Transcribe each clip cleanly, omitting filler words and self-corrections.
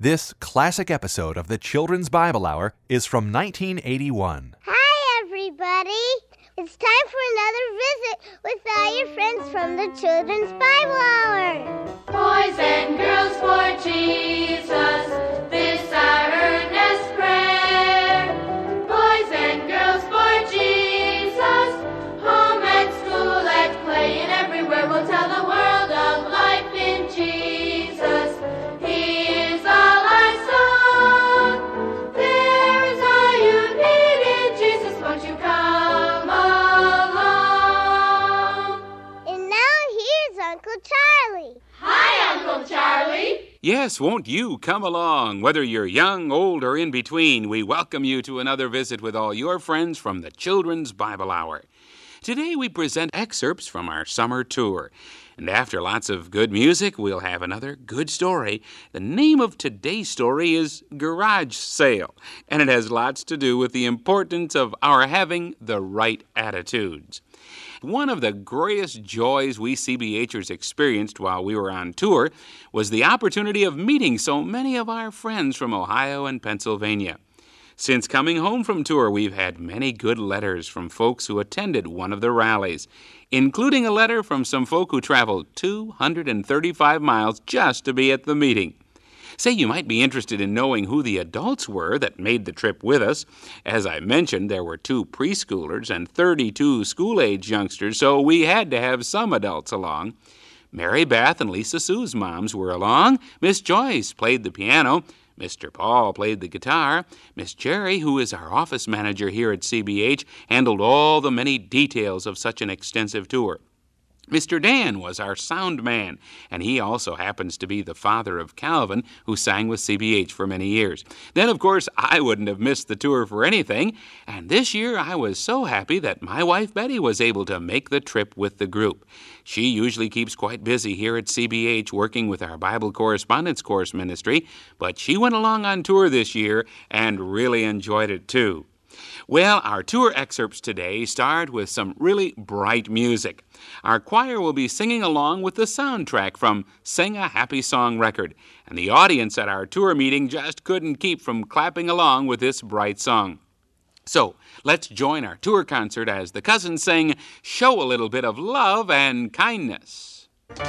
This classic episode of the Children's Bible Hour is from 1981. Hi, everybody. It's time for another visit with all your friends from the Children's Bible Hour. Boys and girls for Jesus, this our earnest prayer. Boys and girls for Jesus, home and school and play and everywhere we'll tell the world of life in Jesus. He is all our song. There is all you need in Jesus. Won't you come along? And now here's Uncle Charlie. Hi, Uncle Charlie. Yes, won't you come along? Whether you're young, old, or in between, we welcome you to another visit with all your friends from the Children's Bible Hour. Today we present excerpts from our summer tour. And after lots of good music, we'll have another good story. The name of today's story is Garage Sale, and it has lots to do with the importance of our having the right attitudes. One of the greatest joys we CBHers experienced while we were on tour was the opportunity of meeting so many of our friends from Ohio and Pennsylvania. Since coming home from tour, we've had many good letters from folks who attended one of the rallies, including a letter from some folk who traveled 235 miles just to be at the meeting. Say, you might be interested in knowing who the adults were that made the trip with us. As I mentioned, there were 2 preschoolers and 32 school-age youngsters, so we had to have some adults along. Mary Beth and Lisa Sue's moms were along. Miss Joyce played the piano. Mr. Paul played the guitar. Miss Jerry, who is our office manager here at CBH, handled all the many details of such an extensive tour. Mr. Dan was our sound man, and he also happens to be the father of Calvin, who sang with CBH for many years. Then, of course, I wouldn't have missed the tour for anything, and this year I was so happy that my wife Betty was able to make the trip with the group. She usually keeps quite busy here at CBH working with our Bible Correspondence Course ministry, but she went along on tour this year and really enjoyed it too. Well, our tour excerpts today start with some really bright music. Our choir will be singing along with the soundtrack from Sing a Happy Song record, and the audience at our tour meeting just couldn't keep from clapping along with this bright song. So, let's join our tour concert as the cousins sing Show a Little Bit of Love and Kindness.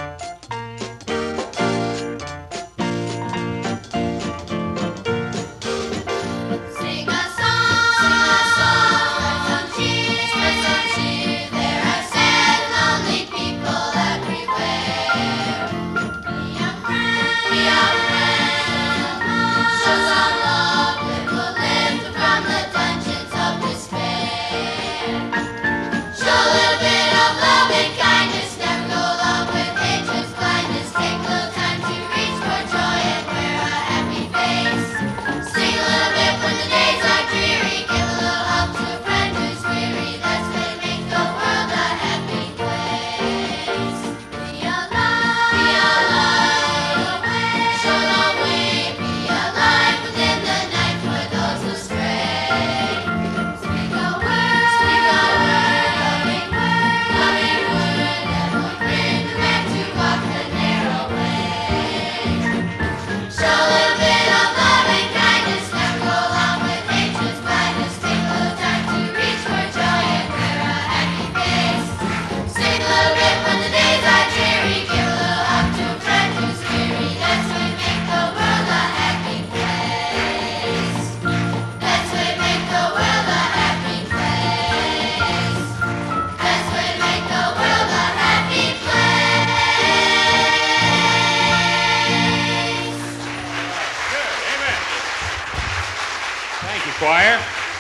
Choir.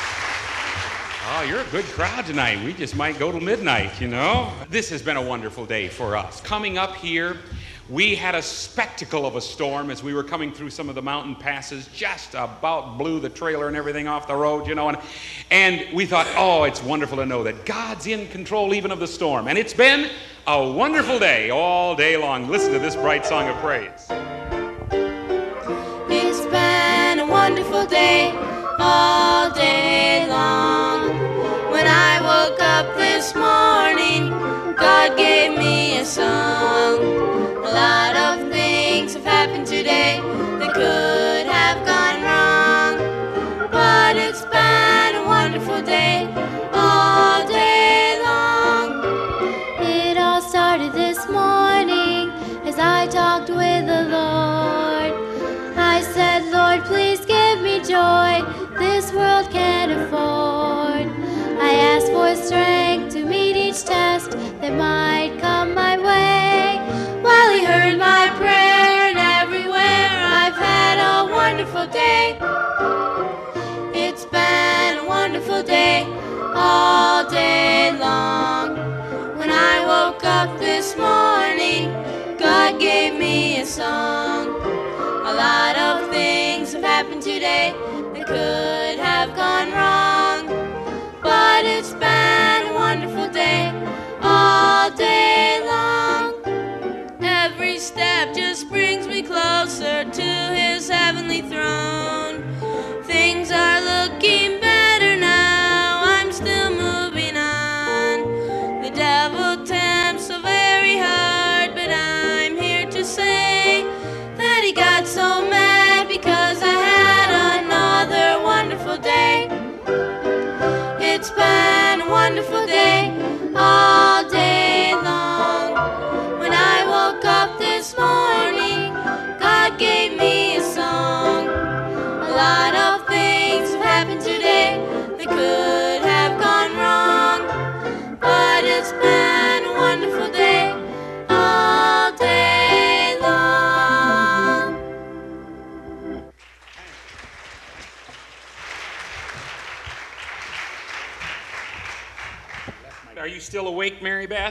Oh, you're a good crowd tonight. We just might go till midnight, you know. This has been a wonderful day for us. Coming up here, we had a spectacle of a storm as we were coming through some of the mountain passes, just about blew the trailer and everything off the road, you know. And we thought, oh, it's wonderful to know that God's in control even of the storm. And it's been a wonderful day all day long. Listen to this bright song of praise. It's been a wonderful day all day long. When I woke up this morning, God gave me a song. A lot of things have happened today that could that might come my way. While he heard my prayer, and everywhere I've had a wonderful day. It's been a wonderful day all day long. When I woke up this morning, God gave me a song. A lot of things have happened today that could have gone wrong, but it's been a wonderful day all day long. Every step just brings me closer to his heavenly throne. Things are looking better now, I'm still moving on. The devil tempts so very hard, but I'm here to say that he got so mad because I had another wonderful day. It's been a wonderful day all day long. When I woke up this morning, God gave me a song. A lot of things have happened today that could have gone wrong, but it's been a wonderful day all day long. Are you still awake, Mary Beth?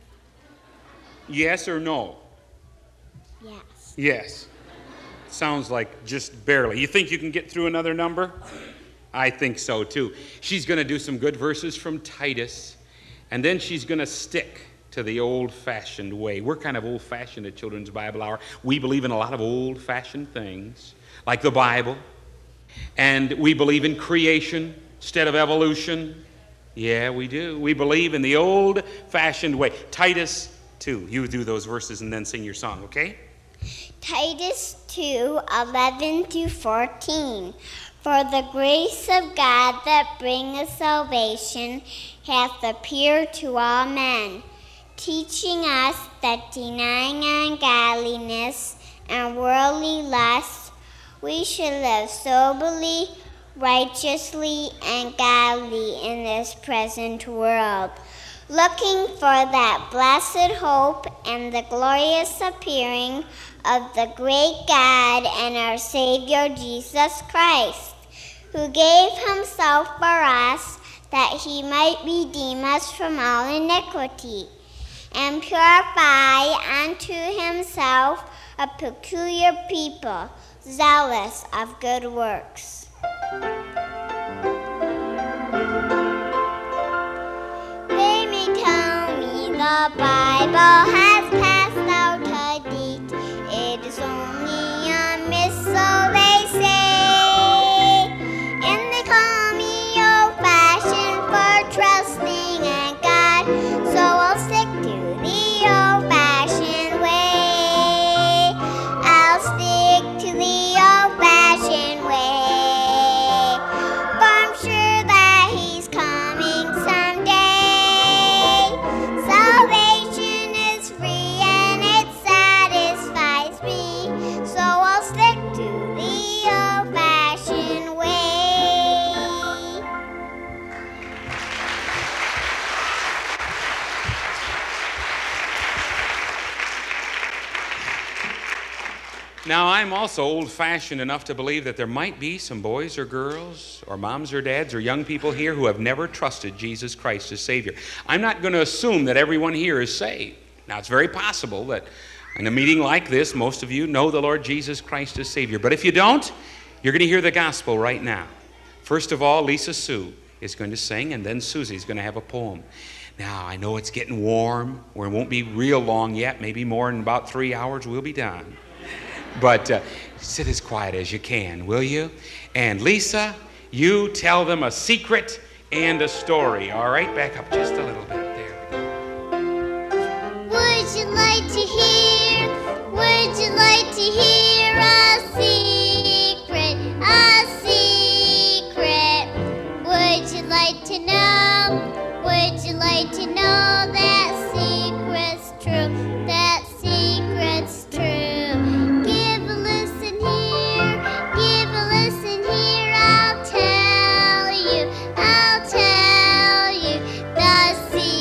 Yes or no? Yes. Yes. Sounds like just barely. You think you can get through another number? I think so, too. She's going to do some good verses from Titus, and then she's going to stick to the old-fashioned way. We're kind of old-fashioned at Children's Bible Hour. We believe in a lot of old-fashioned things, like the Bible, and we believe in creation instead of evolution. Yeah, we do. We believe in the old-fashioned way. Titus 2. You do those verses and then sing your song, okay? Titus 2:11-14. For the grace of God that bringeth salvation hath appeared to all men, teaching us that denying ungodliness and worldly lusts, we should live soberly, righteously, and godly in this present world, looking for that blessed hope and the glorious appearing of the great God and our Savior Jesus Christ, who gave himself for us that he might redeem us from all iniquity, and purify unto himself a peculiar people, zealous of good works. They may tell me the Bible has passed out a date. It is only a myth, so they say. And they call me old-fashioned for trusting in God, so I'll stick to the old-fashioned way. I'll stick to the old-fashioned way, for I'm sure that he's coming someday. Salvation is free and it satisfies me, so I'll stick to the old-fashioned way. Now, I'm also old-fashioned enough to believe that there might be some boys or girls or moms or dads or young people here who have never trusted Jesus Christ as Savior. I'm not going to assume that everyone here is saved. Now, it's very possible that in a meeting like this, most of you know the Lord Jesus Christ as Savior. But if you don't, you're going to hear the gospel right now. First of all, Lisa Sue is going to sing, and then Susie's going to have a poem. Now, I know it's getting warm, or it won't be real long yet. Maybe more in about 3 hours we'll be done. But sit as quiet as you can, will you? And Lisa, you tell them a secret and a story. All right, back up just a little bit. There we go. Would you like to hear? Would you like to hear a secret? A secret. Would you like to know? Would you like to know that secret's true? That secret's true. Give a listen here. Give a listen here. I'll tell you. I'll tell you the secret.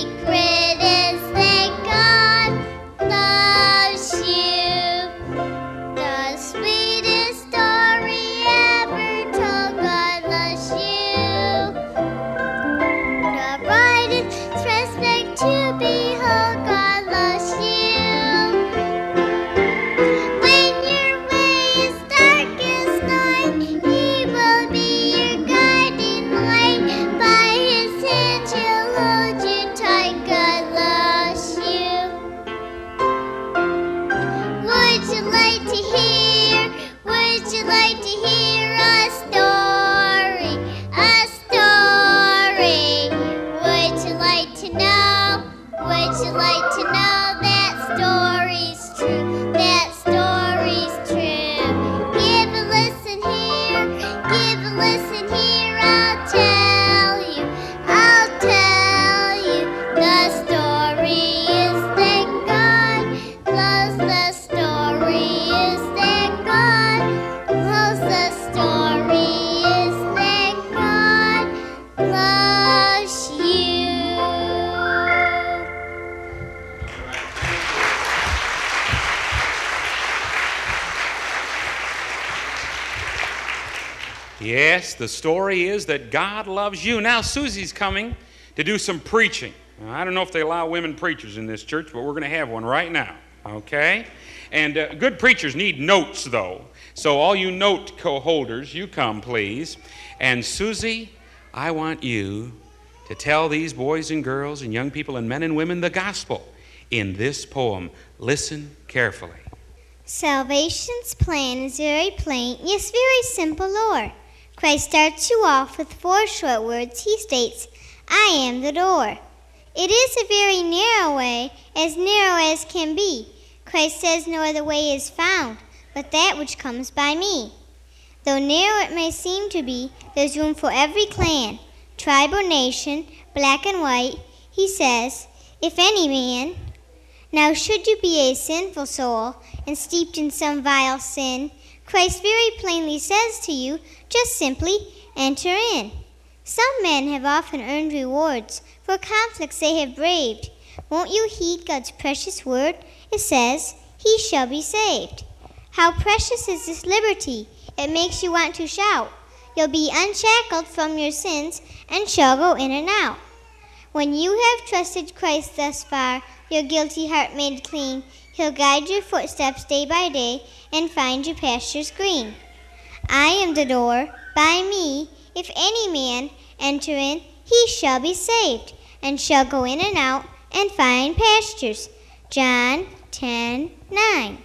Yes, the story is that God loves you. Now, Susie's coming to do some preaching. Now, I don't know if they allow women preachers in this church, but we're going to have one right now, okay? And good preachers need notes, though. So all you note co-holders, you come, please. And Susie, I want you to tell these boys and girls and young people and men and women the gospel in this poem. Listen carefully. Salvation's plan is very plain, yes, very simple lore. Christ starts you off with 4 short words. He states, I am the door. It is a very narrow way, as narrow as can be. Christ says no other way is found, but that which comes by me. Though narrow it may seem to be, there's room for every clan, tribe or nation, black and white. He says, if any man. Now should you be a sinful soul, and steeped in some vile sin, Christ very plainly says to you, just simply enter in. Some men have often earned rewards for conflicts they have braved. Won't you heed God's precious word? It says, he shall be saved. How precious is this liberty! It makes you want to shout. You'll be unshackled from your sins and shall go in and out. When you have trusted Christ thus far, your guilty heart made clean, he'll guide your footsteps day by day and find you pastures green. I am the door, by me, if any man enter in, he shall be saved, and shall go in and out and find pastures. John 10:9.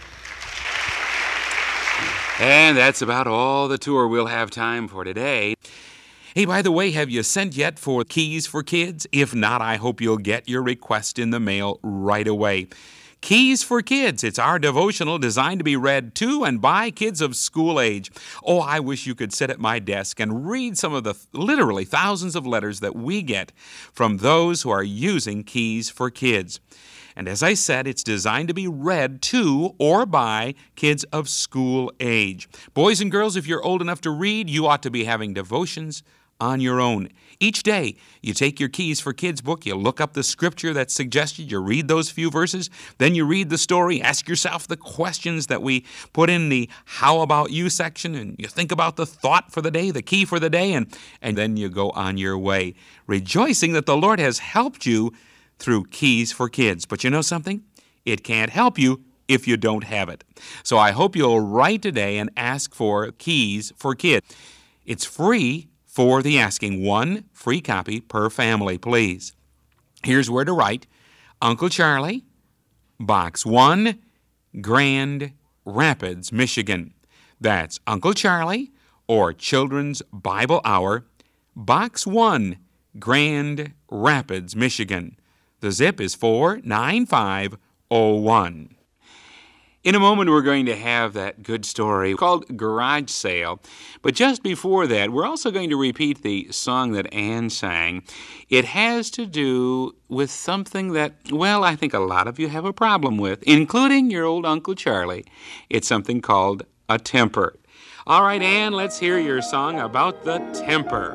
And that's about all the tour we'll have time for today. Hey, by the way, have you sent yet for Keys for Kids? If not, I hope you'll get your request in the mail right away. Keys for Kids. It's our devotional designed to be read to and by kids of school age. Oh, I wish you could sit at my desk and read some of the literally thousands of letters that we get from those who are using Keys for Kids. And as I said, it's designed to be read to or by kids of school age. Boys and girls, if you're old enough to read, you ought to be having devotions on your own. Each day, you take your Keys for Kids book, you look up the scripture that's suggested, you read those few verses, then you read the story, ask yourself the questions that we put in the How About You section, and you think about the thought for the day, the key for the day, and then you go on your way, rejoicing that the Lord has helped you through Keys for Kids. But you know something? It can't help you if you don't have it. So I hope you'll write today and ask for Keys for Kids. It's free for the asking. 1 free copy per family, please. Here's where to write. Uncle Charlie, Box 1, Grand Rapids, Michigan. That's Uncle Charlie or Children's Bible Hour, Box 1, Grand Rapids, Michigan. The zip is 49501. In a moment, we're going to have that good story called Garage Sale. But just before that, we're also going to repeat the song that Anne sang. It has to do with something that, well, I think a lot of you have a problem with, including your old Uncle Charlie. It's something called a temper. All right, Anne, let's hear your song about the temper.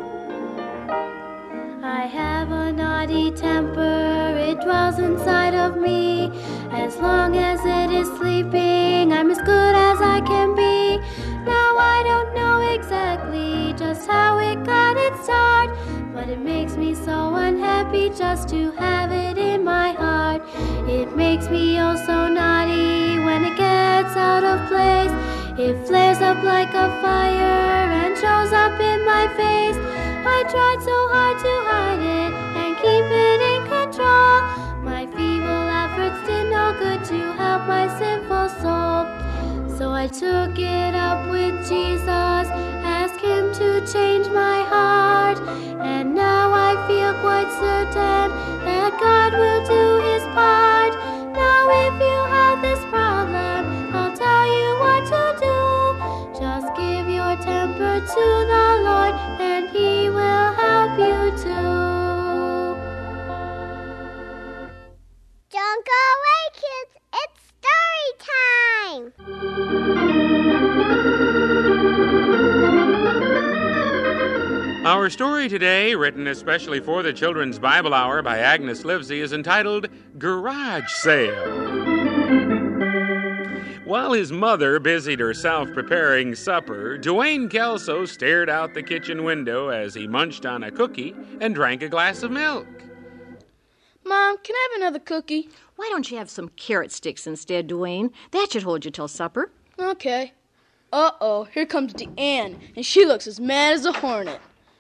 I have a naughty temper, it dwells inside of me. As long as it is sleeping, I'm as good as I can be. Now I don't know exactly just how it got its start, but it makes me so unhappy just to have it in my heart. It makes me oh so naughty when it gets out of place. It flares up like a fire and shows up in my face. I tried so hard to hide it and keep it in control. My feeble efforts did no good to help my sinful soul. So I took it up with Jesus, asked him to change my heart. And now I feel quite certain that God will do his part. Now if you have this problem, I'll tell you what to do. Just give your temper to the Lord and he will help you too. Don't go away, kids. It's story time. Our story today, written especially for the Children's Bible Hour by Agnes Livesey, is entitled Garage Sale. While his mother busied herself preparing supper, Dwayne Kelso stared out the kitchen window as he munched on a cookie and drank a glass of milk. Mom, can I have another cookie? Why don't you have some carrot sticks instead, Dwayne? That should hold you till supper. Okay. Uh-oh, here comes Deanne, and she looks as mad as a hornet.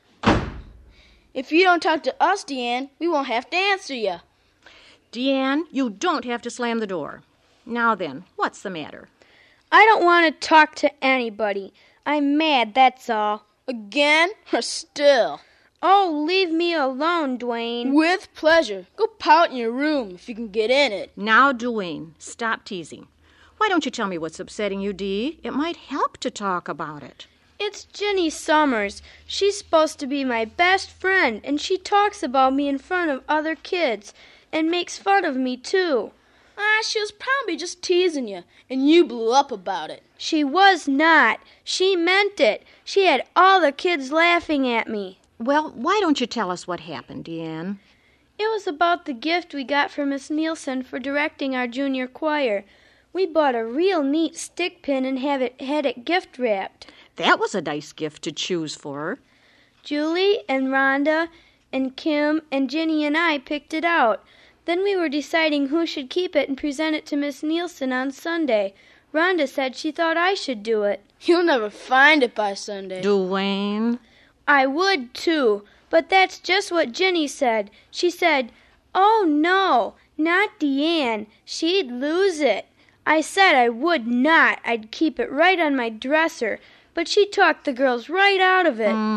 If you don't talk to us, Deanne, we won't have to answer you. Deanne, you don't have to slam the door. Now then, what's the matter? I don't want to talk to anybody. I'm mad, that's all. Again or still? Oh, leave me alone, Dwayne. With pleasure. Go pout in your room if you can get in it. Now, Dwayne, stop teasing. Why don't you tell me what's upsetting you, Dee? It might help to talk about it. It's Ginny Summers. She's supposed to be my best friend, and she talks about me in front of other kids and makes fun of me, too. She was probably just teasing you, and you blew up about it. She was not. She meant it. She had all the kids laughing at me. Well, why don't you tell us what happened, Deanne? It was about the gift we got from Miss Nielsen for directing our junior choir. We bought a real neat stick pin and had it gift wrapped. That was a nice gift to choose for her. Julie and Rhonda and Kim and Ginny and I picked it out. Then we were deciding who should keep it and present it to Miss Nielsen on Sunday. Rhonda said she thought I should do it. You'll never find it by Sunday. Dwayne? I would, too. But that's just what Ginny said. She said, "Oh, no, not Deanne. She'd lose it." I said I would not. I'd keep it right on my dresser. But she talked the girls right out of it.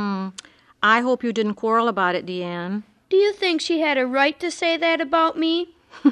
I hope you didn't quarrel about it, Deanne. Do you think she had a right to say that about me?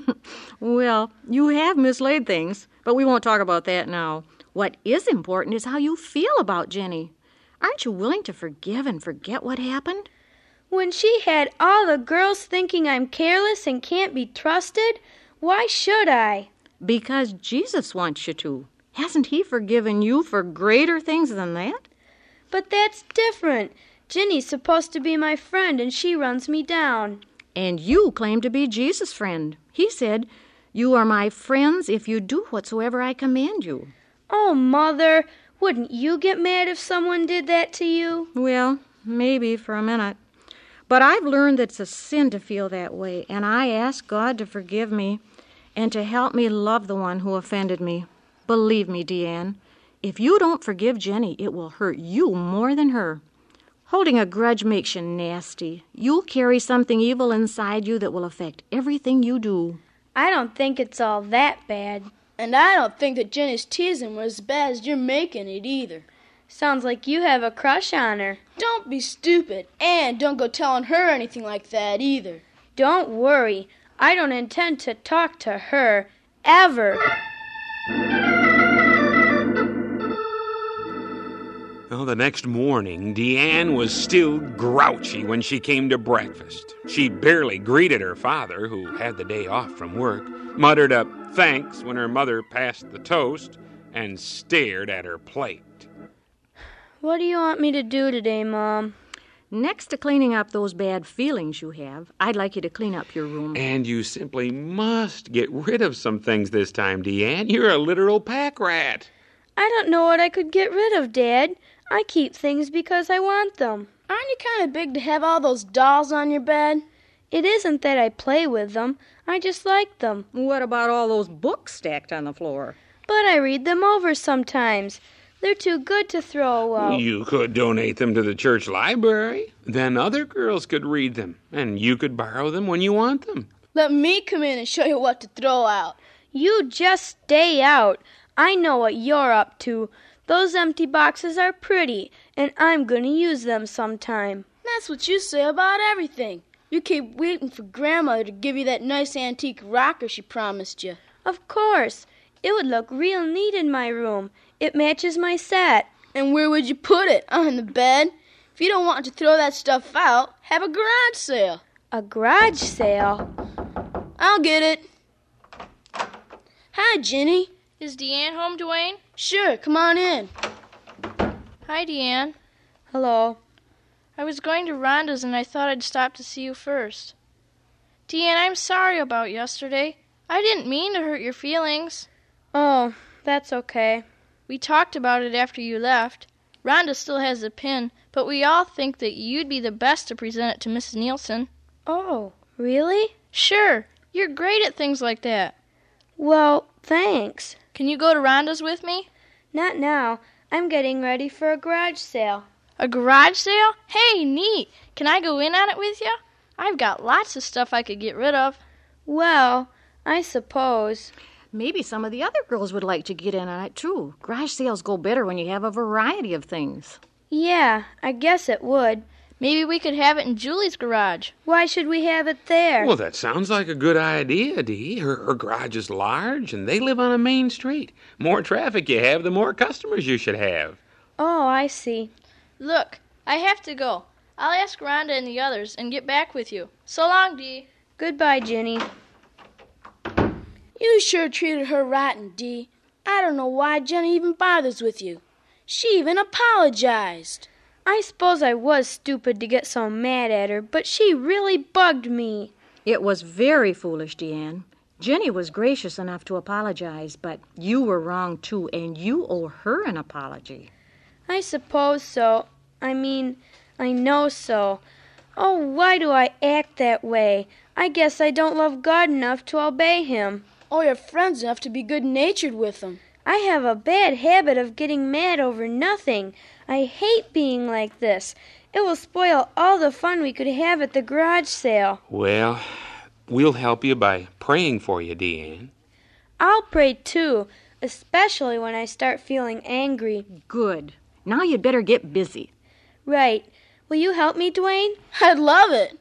Well, you have mislaid things, but we won't talk about that now. What is important is how you feel about Jenny. Aren't you willing to forgive and forget what happened? When she had all the girls thinking I'm careless and can't be trusted, why should I? Because Jesus wants you to. Hasn't he forgiven you for greater things than that? But that's different. Ginny's supposed to be my friend, and she runs me down. And you claim to be Jesus' friend. He said, "You are my friends if you do whatsoever I command you." Oh, Mother, wouldn't you get mad if someone did that to you? Well, maybe for a minute. But I've learned that it's a sin to feel that way, and I ask God to forgive me and to help me love the one who offended me. Believe me, Deanne, if you don't forgive Jenny, it will hurt you more than her. Holding a grudge makes you nasty. You'll carry something evil inside you that will affect everything you do. I don't think it's all that bad. And I don't think that Jenny's teasing was as bad as you're making it either. Sounds like you have a crush on her. Don't be stupid, and don't go telling her anything like that either. Don't worry. I don't intend to talk to her, ever. Well, the next morning, Deanne was still grouchy when she came to breakfast. She barely greeted her father, who had the day off from work, muttered a thanks when her mother passed the toast, and stared at her plate. What do you want me to do today, Mom? Next to cleaning up those bad feelings you have, I'd like you to clean up your room. And you simply must get rid of some things this time, Deanne. You're a literal pack rat. I don't know what I could get rid of, Dad. I keep things because I want them. Aren't you kind of big to have all those dolls on your bed? It isn't that I play with them. I just like them. What about all those books stacked on the floor? But I read them over sometimes. They're too good to throw out. You could donate them to the church library. Then other girls could read them, and you could borrow them when you want them. Let me come in and show you what to throw out. You just stay out. I know what you're up to. Those empty boxes are pretty, and I'm going to use them sometime. That's what you say about everything. You keep waiting for Grandmother to give you that nice antique rocker she promised you. Of course. It would look real neat in my room. It matches my set. And where would you put it? On the bed? If you don't want to throw that stuff out, have a garage sale. A garage sale? I'll get it. Hi, Ginny. Is Deanne home, Dwayne? Sure, come on in. Hi, Deanne. Hello. I was going to Rhonda's and I thought I'd stop to see you first. Deanne, I'm sorry about yesterday. I didn't mean to hurt your feelings. Oh, that's okay. We talked about it after you left. Rhonda still has the pin, but we all think that you'd be the best to present it to Mrs. Nielsen. Oh, really? Sure. You're great at things like that. Well, thanks. Can you go to Rhonda's with me? Not now. I'm getting ready for a garage sale. A garage sale? Hey, neat. Can I go in on it with you? I've got lots of stuff I could get rid of. Well, I suppose. Maybe some of the other girls would like to get in on it, too. Garage sales go better when you have a variety of things. Yeah, I guess it would. Maybe we could have it in Julie's garage. Why should we have it there? Well, that sounds like a good idea, Dee. Her garage is large, and they live on a main street. More traffic you have, the more customers you should have. Oh, I see. Look, I have to go. I'll ask Rhonda and the others and get back with you. So long, Dee. Goodbye, Ginny. You sure treated her rotten, Dee. I don't know why Jenny even bothers with you. She even apologized. I suppose I was stupid to get so mad at her, but she really bugged me. It was very foolish, Deanne. Jenny was gracious enough to apologize, but you were wrong, too, and you owe her an apology. I suppose so. I know so. Oh, why do I act that way? I guess I don't love God enough to obey Him. Or your friends enough to be good-natured with him. I have a bad habit of getting mad over nothing. I hate being like this. It will spoil all the fun we could have at the garage sale. Well, we'll help you by praying for you, Deanne. I'll pray too, especially when I start feeling angry. Good. Now you'd better get busy. Right. Will you help me, Dwayne? I'd love it.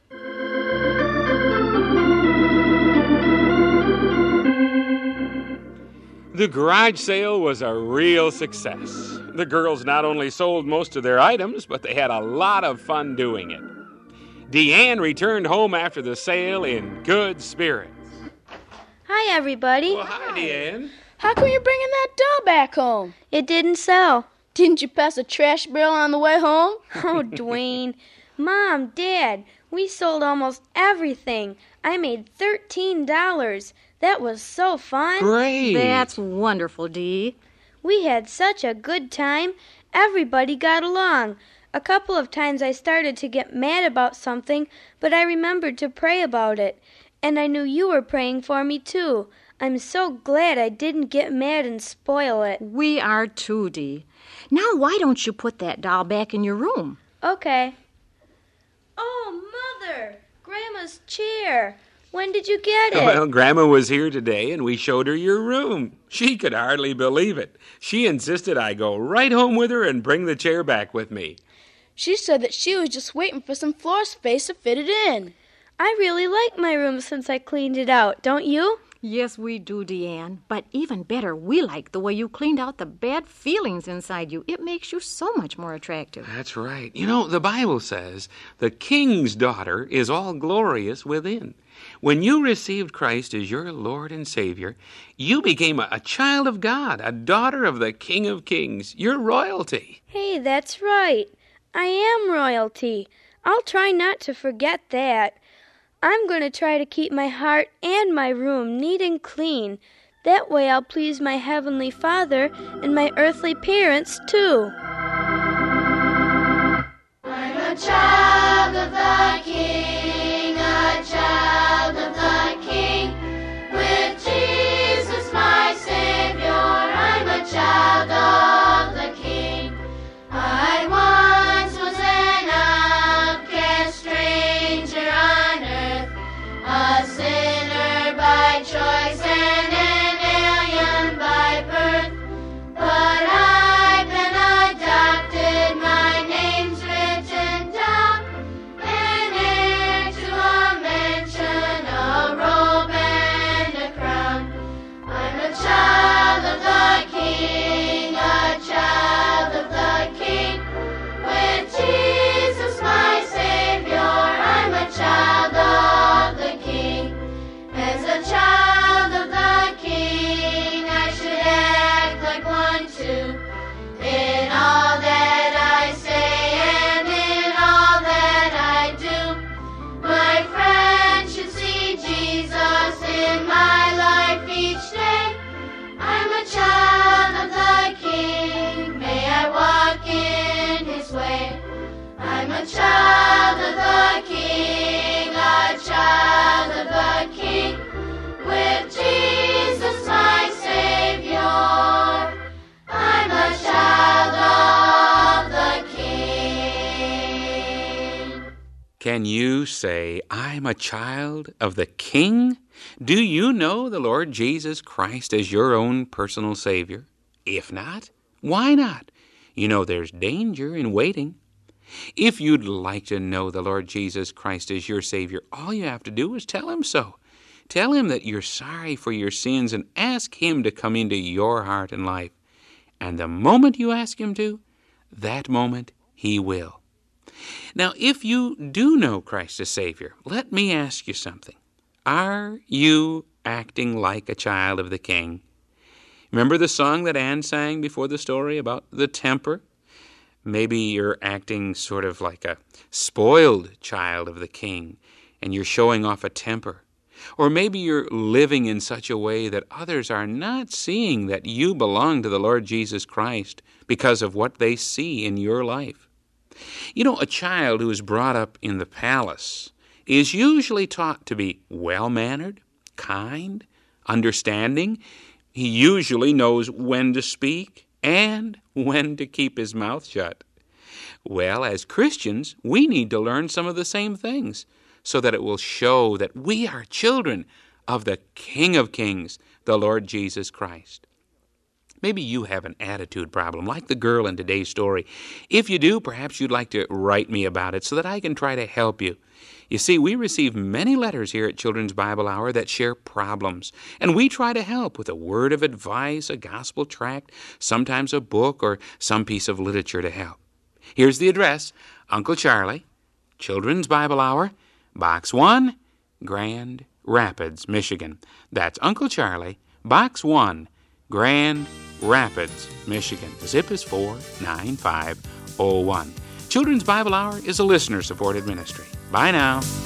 The garage sale was a real success. The girls not only sold most of their items, but they had a lot of fun doing it. Deanne returned home after the sale in good spirits. Hi, everybody. Well, hi, Deanne. How come you're bringing that doll back home? It didn't sell. Didn't you pass a trash barrel on the way home? Oh, Dwayne. Mom, Dad, we sold almost everything. I made $13. That was so fun. Great. That's wonderful, Dee. We had such a good time. Everybody got along. A couple of times I started to get mad about something, but I remembered to pray about it. And I knew you were praying for me, too. I'm so glad I didn't get mad and spoil it. We are too, Dee. Now why don't you put that doll back in your room? Okay. Oh, Mother! Grandma's chair. When did you get it? Well, Grandma was here today, and we showed her your room. She could hardly believe it. She insisted I go right home with her and bring the chair back with me. She said that she was just waiting for some floor space to fit it in. I really like my room since I cleaned it out, don't you? Yes, we do, Deanne. But even better, we like the way you cleaned out the bad feelings inside you. It makes you so much more attractive. That's right. You know, the Bible says the king's daughter is all glorious within. When you received Christ as your Lord and Savior, you became a child of God, a daughter of the King of Kings. You're royalty. Hey, that's right. I am royalty. I'll try not to forget that. I'm going to try to keep my heart and my room neat and clean. That way I'll please my Heavenly Father and my earthly parents, too. I'm a child of the King, a child of the King. With Jesus my Savior, I'm a child of the King. I once was an outcast stranger on earth, a sinner by choice and an alien by birth. But I've been adopted way. I'm a child of the King, a child of the King, with Jesus my Savior. I'm a child of the King. Can you say, I'm a child of the King? Do you know the Lord Jesus Christ as your own personal Savior? If not, why not? You know there's danger in waiting. If you'd like to know the Lord Jesus Christ as your Savior, all you have to do is tell Him so. Tell Him that you're sorry for your sins and ask Him to come into your heart and life. And the moment you ask Him to, that moment He will. Now, if you do know Christ as Savior, let me ask you something. Are you acting like a child of the King? Remember the song that Anne sang before the story about the temper? Maybe you're acting sort of like a spoiled child of the King, and you're showing off a temper. Or maybe you're living in such a way that others are not seeing that you belong to the Lord Jesus Christ because of what they see in your life. You know, a child who is brought up in the palace is usually taught to be well-mannered, kind, understanding. He usually knows when to speak and when to keep his mouth shut. Well, as Christians, we need to learn some of the same things so that it will show that we are children of the King of Kings, the Lord Jesus Christ. Maybe you have an attitude problem, like the girl in today's story. If you do, perhaps you'd like to write me about it so that I can try to help you. You see, we receive many letters here at Children's Bible Hour that share problems, and we try to help with a word of advice, a gospel tract, sometimes a book or some piece of literature to help. Here's the address: Uncle Charlie, Children's Bible Hour, Box 1, Grand Rapids, Michigan. That's Uncle Charlie, Box 1, Grand Rapids, Michigan. The zip is 49501. Children's Bible Hour is a listener-supported ministry. Bye now.